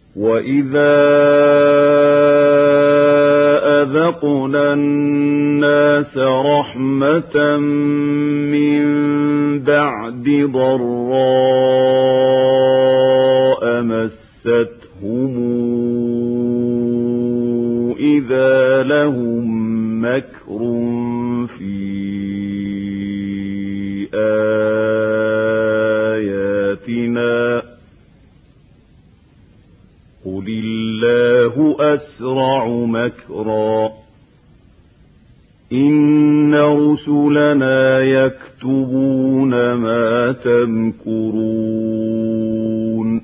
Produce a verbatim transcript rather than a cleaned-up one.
وَإِذَا أَذَقْنَا النَّاسَ رَحْمَةً مِّن بَعْدِ ضَرَّاءَ مَسَّتْهُمْ إِذَا لَهُم مَّكْرٌ فِي آيَاتِنَا قُلِ اللَّهُ أَسْرَعُ مَكْرًا إِنَّ رُسُلَنَا يَكْتُبُونَ مَا تَمْكُرُونَ